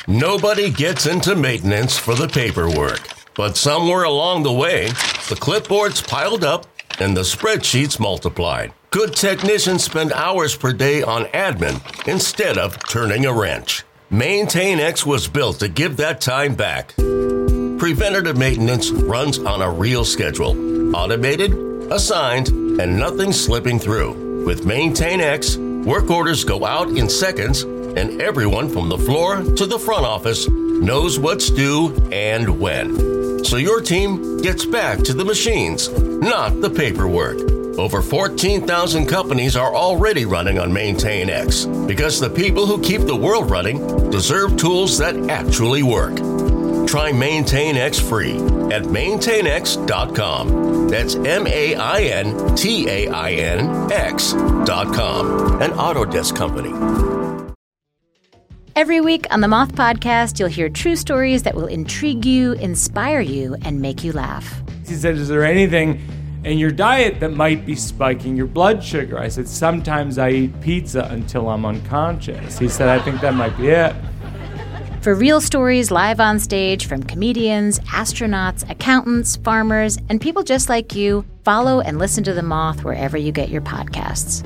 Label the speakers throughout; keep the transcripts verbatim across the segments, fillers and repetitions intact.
Speaker 1: Nobody gets into maintenance for the paperwork. But somewhere along the way, the clipboards piled up and the spreadsheets multiplied. Good technicians spend hours per day on admin instead of turning a wrench. MaintainX was built to give that time back. Preventative maintenance runs on a real schedule. Automated, assigned, and nothing slipping through. With MaintainX, work orders go out in seconds, and everyone from the floor to the front office knows what's due and when. So your team gets back to the machines, not the paperwork. Over fourteen thousand companies are already running on MaintainX because the people who keep the world running deserve tools that actually work. Try MaintainX free at maintain x dot com. That's M A I N T A I N X dot com, an Autodesk company.
Speaker 2: Every week on the Moth Podcast, you'll hear true stories that will intrigue you, inspire you, and make you laugh.
Speaker 3: He said, is there anything in your diet that might be spiking your blood sugar? I said, sometimes I eat pizza until I'm unconscious. He said, I think that might be it.
Speaker 2: For real stories live on stage from comedians, astronauts, accountants, farmers, and people just like you, follow and listen to The Moth wherever you get your podcasts.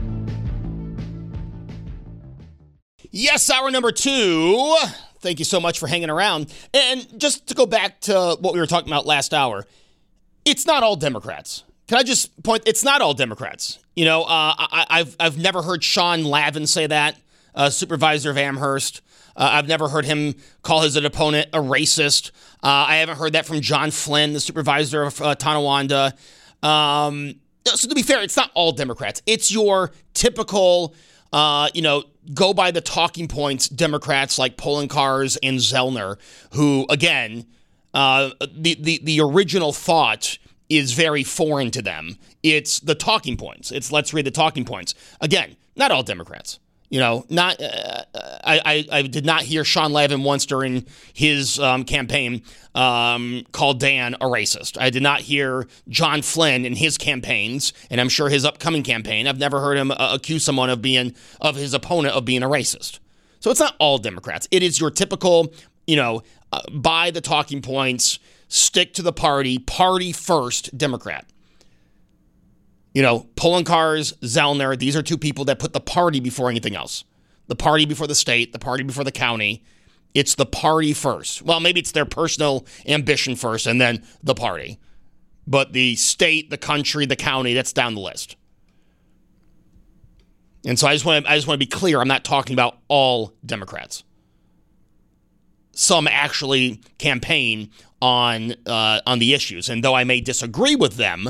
Speaker 4: Yes, hour number two. Thank you so much for hanging around. And just to go back to what we were talking about last hour, it's not all Democrats. Can I just point, it's not all Democrats. You know, uh, I, I've I've never heard Sean Lavin say that, uh, supervisor of Amherst. Uh, I've never heard him call his opponent a racist. Uh, I haven't heard that from John Flynn, the supervisor of uh, Tonawanda. Um, so to be fair, it's not all Democrats. It's your typical, uh, you know, go by the talking points Democrats like Poloncarz and Zellner, who, again, uh, the, the, the original thought is very foreign to them. It's the talking points. It's let's read the talking points. Again, not all Democrats. You know, not. Uh, I, I I did not hear Sean Lavin once during his um, campaign um, call Dan a racist. I did not hear John Flynn in his campaigns, and I'm sure his upcoming campaign. I've never heard him uh, accuse someone of being of his opponent of being a racist. So it's not all Democrats. It is your typical, you know, uh, buy the talking points, stick to the party, party first Democrat. You know, Poloncarz, Zellner, these are two people that put the party before anything else. The party before the state, the party before the county. It's the party first. Well, maybe it's their personal ambition first and then the party. But the state, the country, the county, that's down the list. And so I just want to I just want to be clear, I'm not talking about all Democrats. Some actually campaign on uh, on the issues. And though I may disagree with them,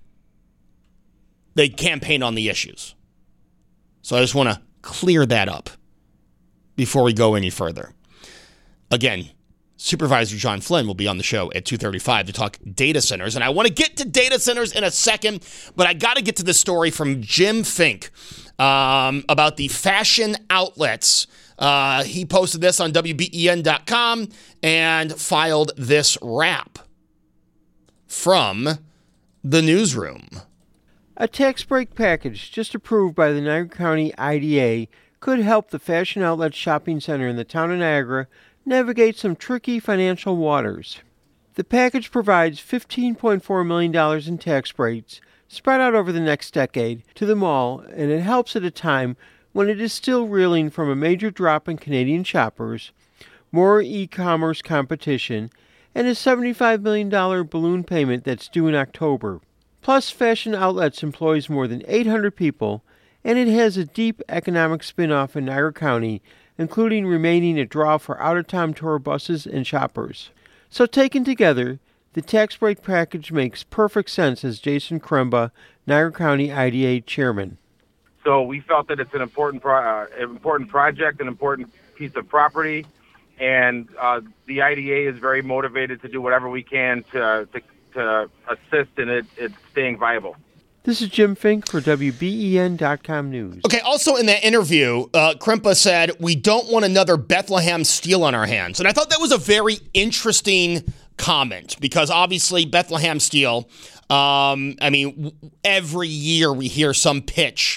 Speaker 4: they campaign on the issues. So I just want to clear that up before we go any further. Again, Supervisor John Flynn will be on the show at two thirty-five to talk data centers. And I want to get to data centers in a second, but I got to get to this story from Jim Fink um, about the fashion outlets. Uh, he posted this on W B E N dot com and filed this rap from the newsroom.
Speaker 5: A tax break package just approved by the Niagara County I D A could help the Fashion Outlet Shopping Center in the town of Niagara navigate some tricky financial waters. The package provides fifteen point four million dollars in tax breaks spread out over the next decade to the mall, and it helps at a time when it is still reeling from a major drop in Canadian shoppers, more e-commerce competition, and a seventy-five million dollars balloon payment that's due in October. Plus, Fashion Outlets employs more than eight hundred people, and it has a deep economic spin-off in Niagara County, including remaining a draw for out-of-town tour buses and shoppers. So taken together, the tax break package makes perfect sense, as Jason Kremba, Niagara County I D A chairman.
Speaker 6: So we felt that it's an important pro- uh, important project, an important piece of property, and uh, the I D A is very motivated to do whatever we can to to, to assist in it, it staying viable.
Speaker 5: This is Jim Fink for W B E N dot com News.
Speaker 4: Okay, also in that interview, uh, Krempa said, we don't want another Bethlehem Steel on our hands. And I thought that was a very interesting comment because obviously Bethlehem Steel, um, I mean, every year we hear some pitch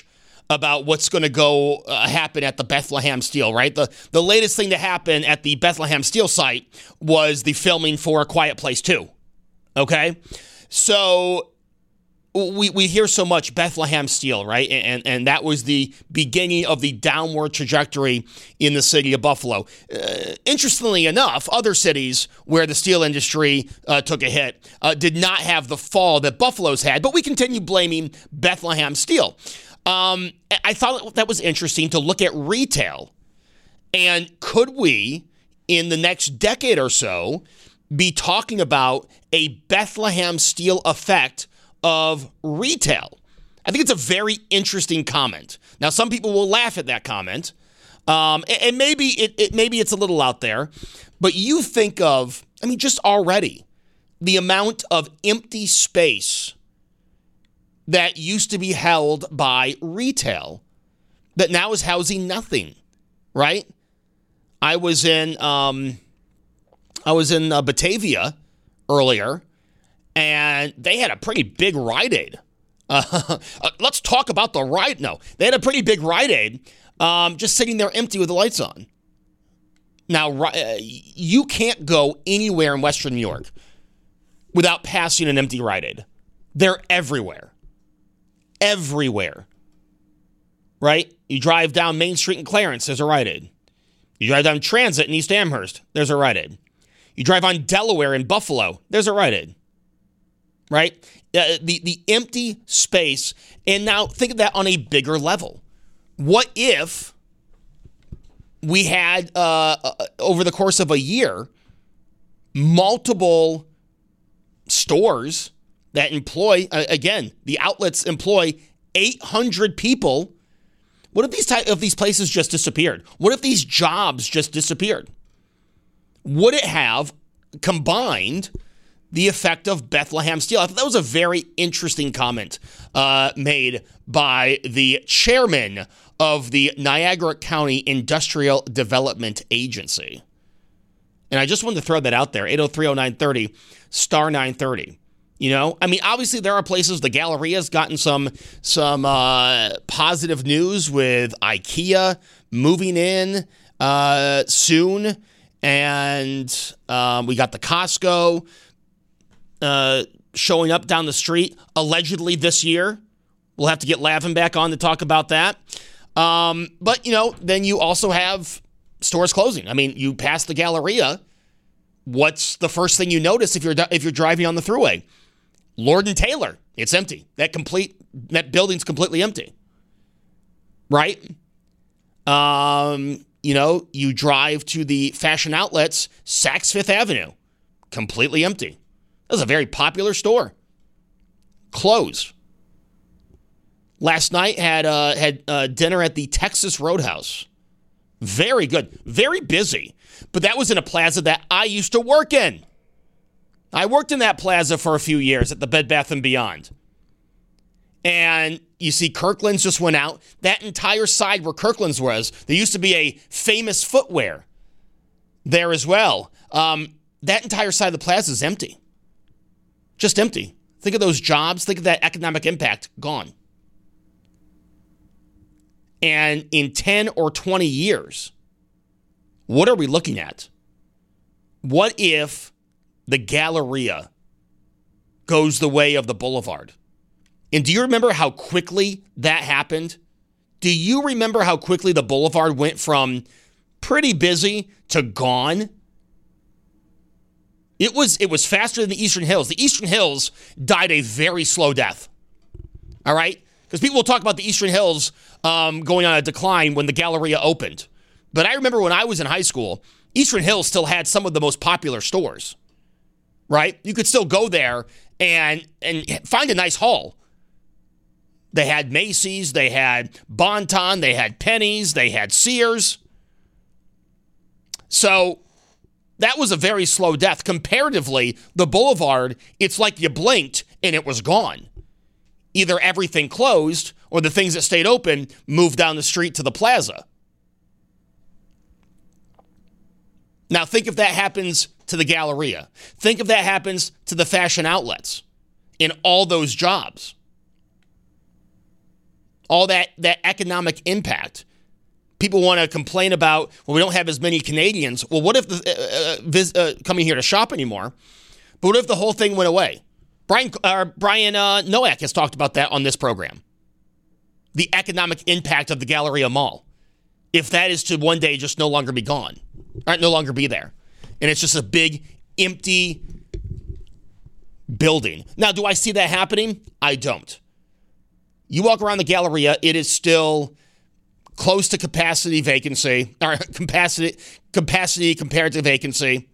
Speaker 4: about what's going to go uh, happen at the Bethlehem Steel, right? The the latest thing to happen at the Bethlehem Steel site was the filming for A Quiet Place two, okay? So we we hear so much Bethlehem Steel, right? And, and that was the beginning of the downward trajectory in the city of Buffalo. Uh, interestingly enough, other cities where the steel industry uh, took a hit uh, did not have the fall that Buffalo's had, but we continue blaming Bethlehem Steel. Um, I thought that was interesting to look at retail. And could we, in the next decade or so, be talking about a Bethlehem Steel effect of retail? I think it's a very interesting comment. Now, some people will laugh at that comment, um, and maybe it, it maybe it's a little out there, but you think of, I mean, just already the amount of empty space that used to be held by retail that now is housing nothing, right? I was in um, I was in uh, Batavia earlier, and they had a pretty big Rite Aid. Uh, let's talk about the Rite. No, they had a pretty big Rite Aid um, just sitting there empty with the lights on. Now, uh, you can't go anywhere in Western New York without passing an empty Rite Aid. They're everywhere. Everywhere. Right? You drive down Main Street in Clarence, there's a Rite Aid. You drive down Transit in East Amherst, there's a Rite Aid. You drive on Delaware in Buffalo, there's a Rite Aid. Right? Uh, the, the empty space. And now think of that on a bigger level. What if we had, uh, uh, over the course of a year, multiple stores that employ, uh, again, the outlets employ eight hundred people. What if these type of these places just disappeared? What if these jobs just disappeared? Would it have combined the effect of Bethlehem Steel? I thought that was a very interesting comment uh, made by the chairman of the Niagara County Industrial Development Agency. And I just wanted to throw that out there, eight oh three oh nine thirty, star nine thirty. You know, I mean, obviously there are places, the Galleria's gotten some some uh, positive news with IKEA moving in uh, soon. And um, we got the Costco uh, showing up down the street, allegedly this year. We'll have to get Lavin back on to talk about that. Um, but, you know, then you also have stores closing. I mean, you pass the Galleria. What's the first thing you notice if you're if you're driving on the thruway? Lord and Taylor, it's empty. That complete that building's completely empty, right? Um, you know, you drive to the fashion outlets, Saks Fifth Avenue, completely empty. That was a very popular store. Closed. Last night had uh, had uh, dinner at the Texas Roadhouse. Very good, very busy, but that was in a plaza that I used to work in. I worked in that plaza for a few years at the Bed Bath and Beyond. And you see Kirkland's just went out. That entire side where Kirkland's was, there used to be a Famous Footwear there as well. Um, that entire side of the plaza is empty. Just empty. Think of those jobs. Think of that economic impact. Gone. And in ten or twenty years, what are we looking at? What if the Galleria goes the way of the Boulevard? And do you remember how quickly that happened? Do you remember how quickly the Boulevard went from pretty busy to gone? It was it was faster than the Eastern Hills. The Eastern Hills died a very slow death. All right? Because people will talk about the Eastern Hills um, going on a decline when the Galleria opened. But I remember when I was in high school, Eastern Hills still had some of the most popular stores. Right? You could still go there and and find a nice haul. They had Macy's, they had Bon-Ton, they had Penny's, they had Sears. So that was a very slow death. Comparatively, the Boulevard, it's like you blinked and it was gone. Either everything closed or the things that stayed open moved down the street to the plaza. Now think if that happens to the Galleria. Think if that happens to the fashion outlets in all those jobs. all that, that economic impact. People want to complain about, well, we don't have as many Canadians. Well, what if the uh, vis- uh, coming here to shop anymore? But what if the whole thing went away? Brian uh, Brian uh, Nowak has talked about that on this program. The economic impact of the Galleria Mall. If that is to one day just no longer be gone, or no longer be there. And it's just a big, empty building. Now, do I see that happening? I don't. You walk around the Galleria, it is still close to capacity vacancy, or capacity, capacity compared to vacancy.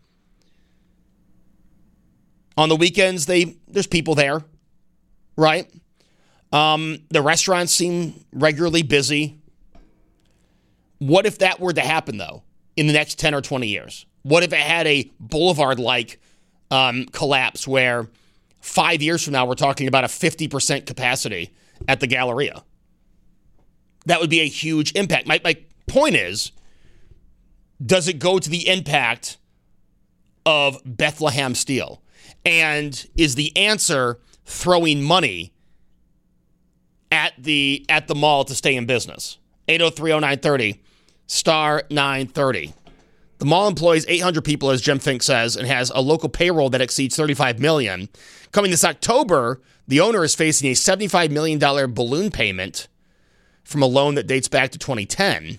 Speaker 4: On the weekends, they there's people there, right? Um, the restaurants seem regularly busy. What if that were to happen, though, in the next ten or twenty years? What if it had a boulevard-like um, collapse where five years from now we're talking about a fifty percent capacity at the Galleria? That would be a huge impact. My, my point is, does it go to the impact of Bethlehem Steel? And is the answer throwing money at the at the mall to stay in business? eight oh three oh nine thirty, star nine thirty. The mall employs eight hundred people, as Jim Fink says, and has a local payroll that exceeds thirty-five million dollars. Coming this October, the owner is facing a seventy-five million dollars balloon payment from a loan that dates back to twenty ten.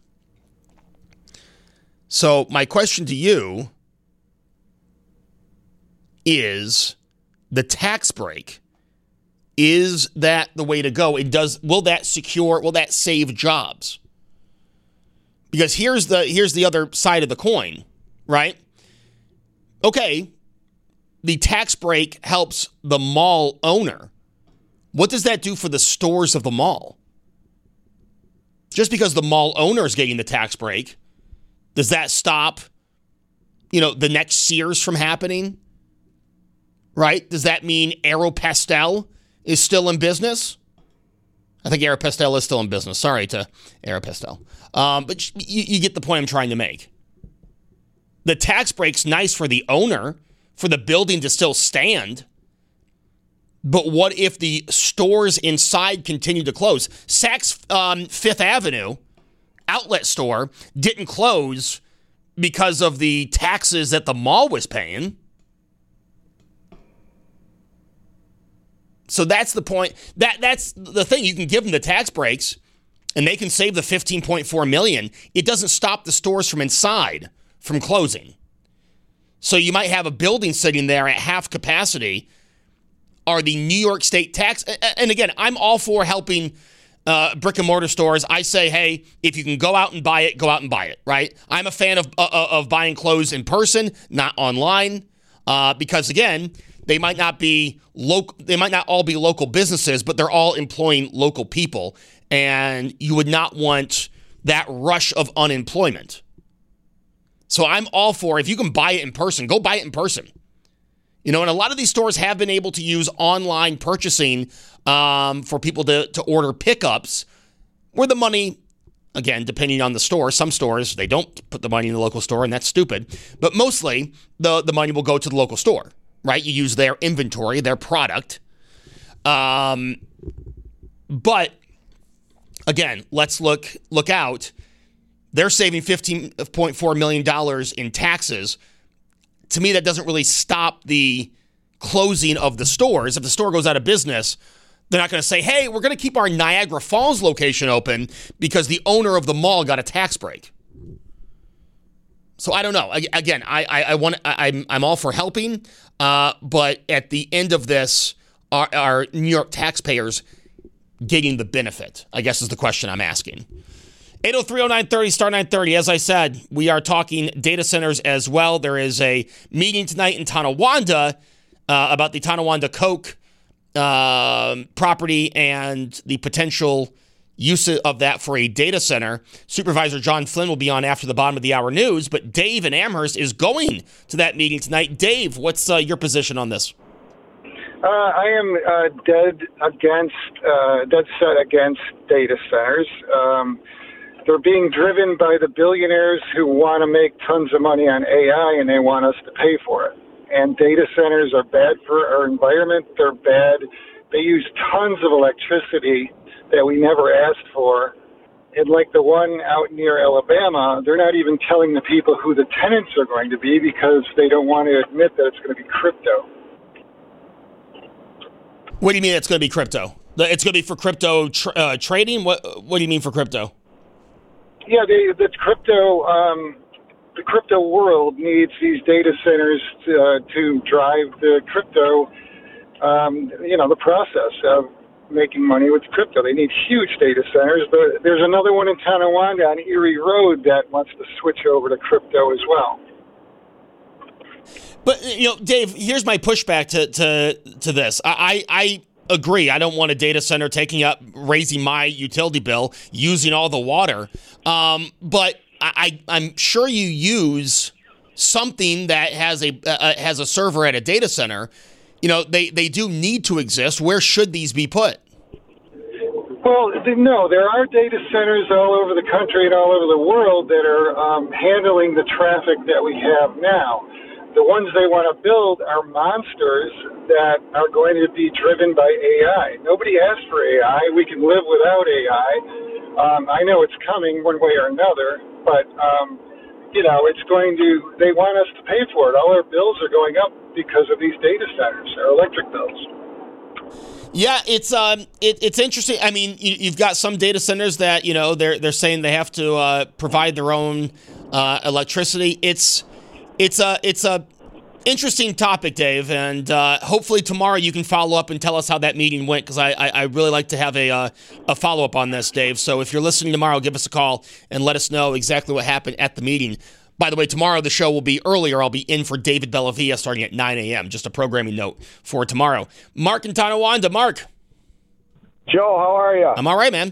Speaker 4: So my question to you is, the tax break, is that the way to go? It does. Will that secure, will that save jobs? Because here's the here's the other side of the coin, right? Okay, the tax break helps the mall owner. What does that do for the stores of the mall? Just because the mall owner is getting the tax break, does that stop, you know, the next Sears from happening? Right? Does that mean Aeropostale is still in business? I think Aeropostale is still in business. Sorry to Aeropostale. Um, but you, you get the point I'm trying to make. The tax break's nice for the owner, for the building to still stand. But what if the stores inside continue to close? Saks um, Fifth Avenue outlet store didn't close because of the taxes that the mall was paying. So that's the point. That that's the thing. You can give them the tax breaks, and they can save the fifteen point four million dollars. It doesn't stop the stores from inside from closing. So you might have a building sitting there at half capacity. Are the New York State tax? And again, I'm all for helping uh, brick and mortar stores. I say, hey, if you can go out and buy it, go out and buy it. Right? I'm a fan of uh, of buying clothes in person, not online, uh, because again, they might not be local. They might not all be local businesses, but they're all employing local people, and you would not want that rush of unemployment. So I'm all for, if you can buy it in person, go buy it in person. You know, and a lot of these stores have been able to use online purchasing um, for people to, to order pickups, where the money, again, depending on the store, some stores, they don't put the money in the local store, and that's stupid. But mostly, the, the money will go to the local store. Right? You use their inventory, their product. Um, but again, let's look look out. They're saving fifteen point four million dollars in taxes. To me, that doesn't really stop the closing of the stores. If the store goes out of business, they're not going to say, hey, we're going to keep our Niagara Falls location open because the owner of the mall got a tax break. So I don't know. Again, I I, I want I, I'm I'm all for helping, uh, but at the end of this, are, are New York taxpayers getting the benefit? I guess is the question I'm asking. eight oh three oh nine thirty, star nine thirty. As I said, we are talking data centers as well. There is a meeting tonight in Tonawanda uh, about the Tonawanda Coke uh, property and the potential use of that for a data center. Supervisor John Flynn will be on after the bottom of the hour news, but Dave in Amherst is going to that meeting tonight. Dave, what's uh, your position on this?
Speaker 7: Uh, I am uh, dead against, uh, dead set against data centers. Um, they're being driven by the billionaires who want to make tons of money on A I, and they want us to pay for it. And data centers are bad for our environment. They're bad. They use tons of electricity. that we never asked for. And like the one out near Alabama, they're not even telling the people who the tenants are going to be because they don't want to admit that it's going to be crypto.
Speaker 4: What do you mean it's going to be crypto? It's going to be for crypto tra- uh, trading? What What do you mean for crypto?
Speaker 7: Yeah, they, the crypto um, the crypto world needs these data centers to, uh, to drive the crypto, um, you know, the process of making money with crypto. They need huge data centers, but there's another one in Tonawanda on Erie Road that wants to switch over to crypto as well.
Speaker 4: But, you know, Dave, here's my pushback to to, to this. I, I agree. I don't want a data center taking up, raising my utility bill, using all the water. Um, but I, I'm sure you use something that has a uh, has a server at a data center. You know, they, they do need to exist. Where should these be put?
Speaker 7: Well, no, there are data centers all over the country and all over the world that are um, handling the traffic that we have now. The ones they want to build are monsters that are going to be driven by A I. Nobody asked for A I. We can live without A I. Um, I know it's coming one way or another, but, um, you know, it's going to, they want us to pay for it. All our bills are going up because of these data centers, our electric bills.
Speaker 4: Yeah, it's um, it, it's interesting. I mean, you, you've got some data centers that, you know, they're they're saying they have to uh, provide their own uh, electricity. It's it's a it's a interesting topic, Dave, and uh, hopefully tomorrow you can follow up and tell us how that meeting went, because I, I I really like to have a uh, a follow up on this, Dave. So if you're listening tomorrow, give us a call and let us know exactly what happened at the meeting. By the way, tomorrow the show will be earlier. I'll be in for David Bellavia starting at nine a.m. Just a programming note for tomorrow. Mark in Tonawanda. Mark.
Speaker 8: Joe, how are you?
Speaker 4: I'm all right, man.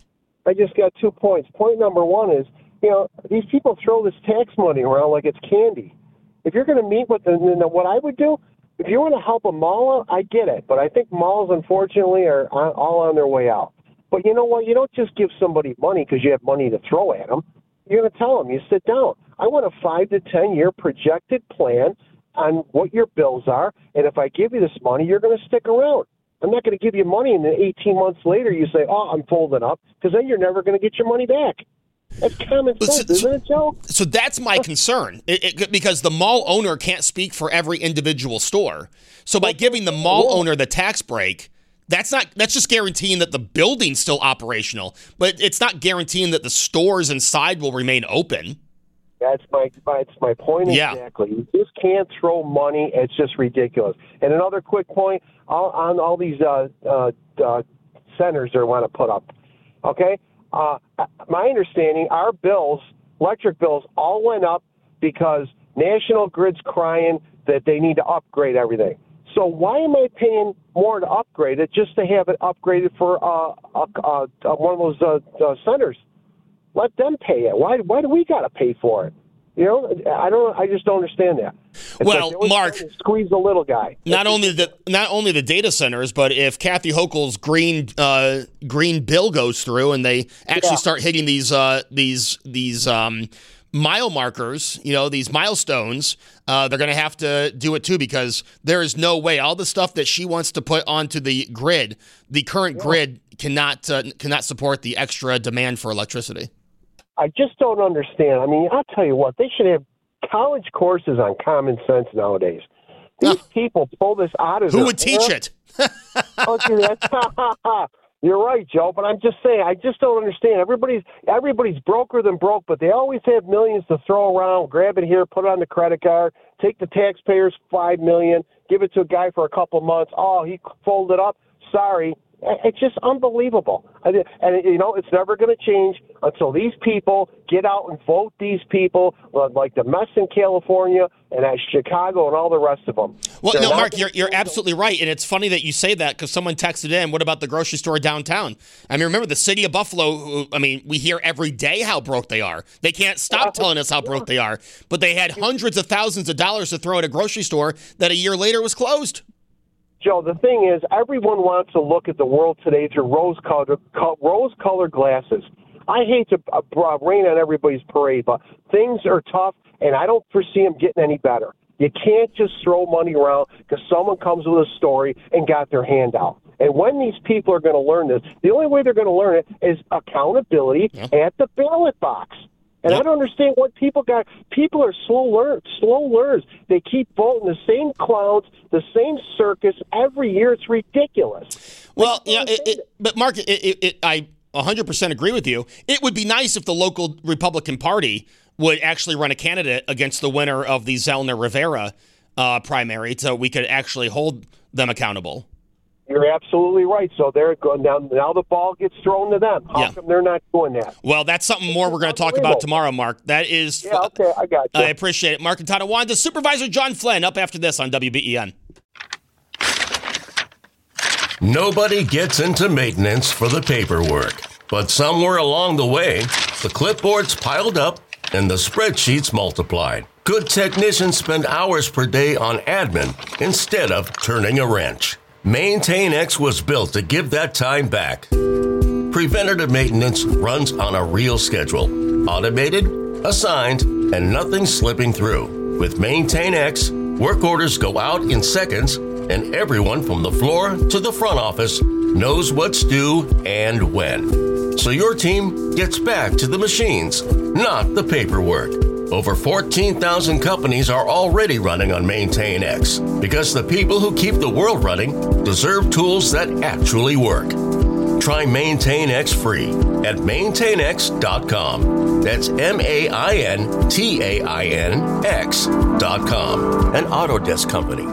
Speaker 8: I just got two points. Point number one is, you know, these people throw this tax money around like it's candy. If you're going to meet with them, then what I would do, if you want to help a mall out, I get it. But I think malls, unfortunately, are all on their way out. But you know what? You don't just give somebody money because you have money to throw at them. You're going to tell them, you sit down. I want a five to ten year projected plan on what your bills are, and if I give you this money, you're going to stick around. I'm not going to give you money, and then eighteen months later you say, oh, I'm folding up, because then you're never going to get your money back. That's common sense, so, isn't it, Joe?
Speaker 4: So that's my concern, it, it, because the mall owner can't speak for every individual store. So by giving the mall owner the tax break, That's not. That's just guaranteeing that the building's still operational, but it's not guaranteeing that the stores inside will remain open.
Speaker 8: That's my. That's my point
Speaker 4: yeah.
Speaker 8: exactly. You just can't throw money. It's just ridiculous. And another quick point all, on all these uh, uh, uh, centers they want to put up. Okay, uh, my understanding, our bills, electric bills, all went up because National Grid's crying that they need to upgrade everything. So why am I paying more to upgrade it just to have it upgraded for uh, uh, uh, one of those uh, uh, centers? Let them pay it. Why? Why do we got to pay for it? You know, I don't. I just don't understand that. It's
Speaker 4: well,
Speaker 8: like
Speaker 4: Mark,
Speaker 8: squeeze the little guy.
Speaker 4: Not only the not only the data centers, but if Kathy Hochul's green uh, green bill goes through and they actually yeah. start hitting these uh, these these. Um, mile markers, you know, these milestones, uh, they're going to have to do it too, because there is no way all the stuff that she wants to put onto the grid, the current yeah. grid cannot uh, cannot support the extra demand for electricity.
Speaker 8: I just don't understand. I mean, I'll tell you what, they should have college courses on common sense nowadays. These uh, people pull this out of
Speaker 4: Who
Speaker 8: their
Speaker 4: would teach it?
Speaker 8: Okay, that's You're right, Joe, but I'm just saying, I just don't understand. Everybody's everybody's broker than broke, but they always have millions to throw around, grab it here, put it on the credit card, take the taxpayers' five million dollars, give it to a guy for a couple months. Oh, he folded up. Sorry. It's just unbelievable. And, you know, it's never going to change until these people get out and vote these people, like the mess in California and at Chicago and all the rest of them.
Speaker 4: Well, They're no, Mark, you're you're absolutely right. And it's funny that you say that, because someone texted in, what about the grocery store downtown? I mean, remember the city of Buffalo, I mean, we hear every day how broke they are. They can't stop telling us how broke they are. But they had hundreds of thousands of dollars to throw at a grocery store that a year later was closed.
Speaker 8: Joe, the thing is, everyone wants to look at the world today through rose-colored, rose-colored glasses. I hate to uh, rain on everybody's parade, but things are tough, and I don't foresee them getting any better. You can't just throw money around because someone comes with a story and got their hand out. And when these people are going to learn this, the only way they're going to learn it is accountability yeah. at the ballot box. And yep. I don't understand what people got. People are slow learn, slow learners. They keep voting the same clowns, the same circus every year. It's ridiculous.
Speaker 4: Well, yeah, it, it, but Mark, it, it, it, I one hundred percent agree with you. It would be nice if the local Republican Party would actually run a candidate against the winner of the Zellner Rivera uh, primary, so we could actually hold them accountable.
Speaker 8: You're absolutely right. So they're going down. Now the ball gets thrown to them. How yeah. come they're not doing that?
Speaker 4: Well, that's something more we're going to talk about tomorrow, Mark. That is.
Speaker 8: Yeah, okay, I got you.
Speaker 4: I appreciate it. Mark and Tonawanda, Supervisor John Flynn, up after this on W B E N.
Speaker 1: Nobody gets into maintenance for the paperwork, but somewhere along the way, the clipboards piled up and the spreadsheets multiplied. Good technicians spend hours per day on admin instead of turning a wrench. MaintainX was built to give that time back. Preventative maintenance runs on a real schedule. Automated, assigned, and nothing slipping through. With MaintainX, work orders go out in seconds, and everyone from the floor to the front office knows what's due and when. So your team gets back to the machines, not the paperwork. Over fourteen thousand companies are already running on MaintainX because the people who keep the world running deserve tools that actually work. Try MaintainX free at maintain x dot com. That's M A I N T A I N X dot com. An Autodesk company.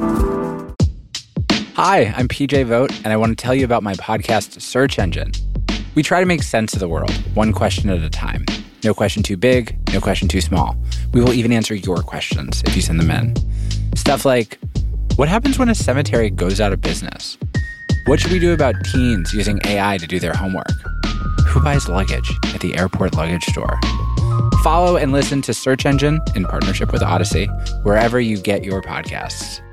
Speaker 9: Hi, I'm P J Vogt, and I want to tell you about my podcast, Search Engine. We try to make sense of the world, one question at a time. No question too big, no question too small. We will even answer your questions if you send them in. Stuff like, what happens when a cemetery goes out of business? What should we do about teens using A I to do their homework? Who buys luggage at the airport luggage store? Follow and listen to Search Engine in partnership with Odyssey, wherever you get your podcasts.